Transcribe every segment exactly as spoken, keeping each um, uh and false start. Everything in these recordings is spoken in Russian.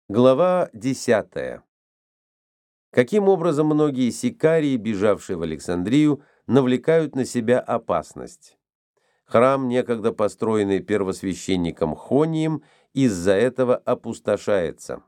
Глава десятая. Каким образом многие сикарии, бежавшие в Александрию, навлекают на себя опасность? Храм, некогда построенный первосвященником Хонием, из-за этого опустошается.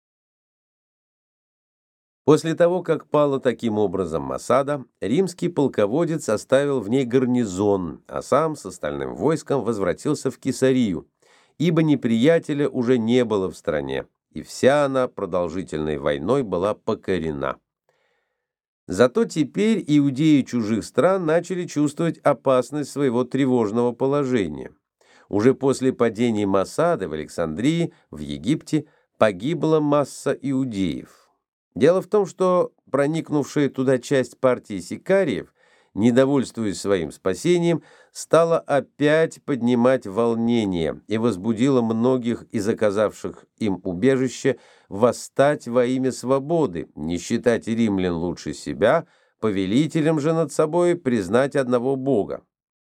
После того, как пала таким образом Масада, римский полководец оставил в ней гарнизон, а сам с остальным войском возвратился в Кесарию, ибо неприятеля уже не было в стране, и вся она продолжительной войной была покорена. Зато теперь иудеи чужих стран начали чувствовать опасность своего тревожного положения. Уже после падения Масады в Александрии, в Египте, погибла масса иудеев. Дело в том, что проникнувшая туда часть партии сикариев, недовольствуясь своим спасением, стала опять поднимать волнение и возбудила многих из оказавших им убежище восстать во имя свободы, не считать римлян лучше себя, повелителем же над собой признать одного Бога.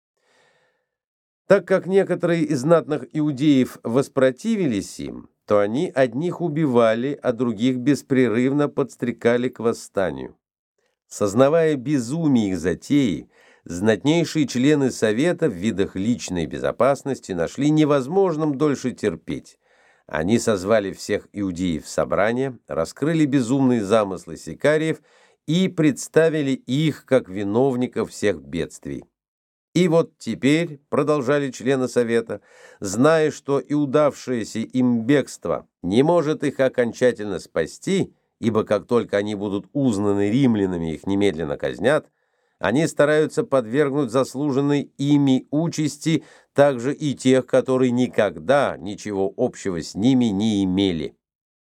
Так как некоторые из знатных иудеев воспротивились им, то они одних убивали, а других беспрерывно подстрекали к восстанию. Сознавая безумие их затеи, знатнейшие члены Совета в видах личной безопасности нашли невозможным дольше терпеть. Они созвали всех иудеев в собрание, раскрыли безумные замыслы сикариев и представили их как виновников всех бедствий. И вот теперь, продолжали члены Совета, зная, что и удавшееся им бегство не может их окончательно спасти, ибо как только они будут узнаны римлянами, их немедленно казнят, они стараются подвергнуть заслуженной ими участи также и тех, которые никогда ничего общего с ними не имели.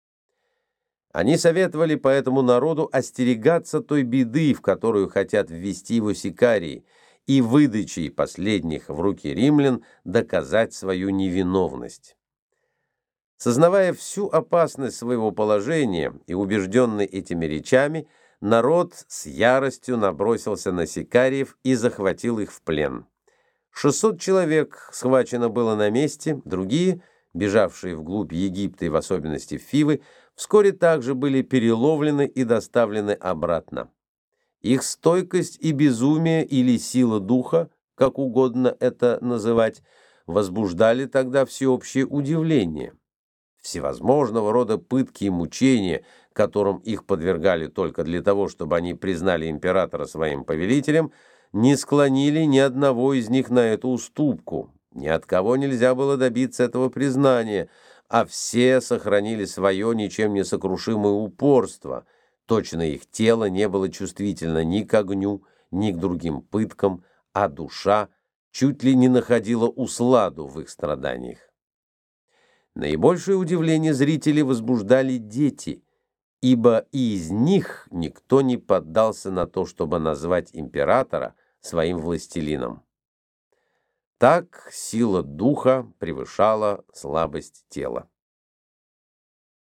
Они советовали поэтому народу остерегаться той беды, в которую хотят ввести его сикарии, и выдачей последних в руки римлян доказать свою невиновность. Сознавая всю опасность своего положения и убежденный этими речами, народ с яростью набросился на сикариев и захватил их в плен. шестьсот человек схвачено было на месте, другие, бежавшие вглубь Египта и в особенности в Фивы, вскоре также были переловлены и доставлены обратно. Их стойкость и безумие или сила духа, как угодно это называть, возбуждали тогда всеобщее удивление. Всевозможного рода пытки и мучения, которым их подвергали только для того, чтобы они признали императора своим повелителем, не склонили ни одного из них на эту уступку. Ни от кого нельзя было добиться этого признания, а все сохранили свое ничем не сокрушимое упорство. Точно их тело не было чувствительно ни к огню, ни к другим пыткам, а душа чуть ли не находила усладу в их страданиях. Наибольшее удивление зрителей возбуждали дети, ибо и из них никто не поддался на то, чтобы назвать императора своим властелином. Так сила духа превышала слабость тела.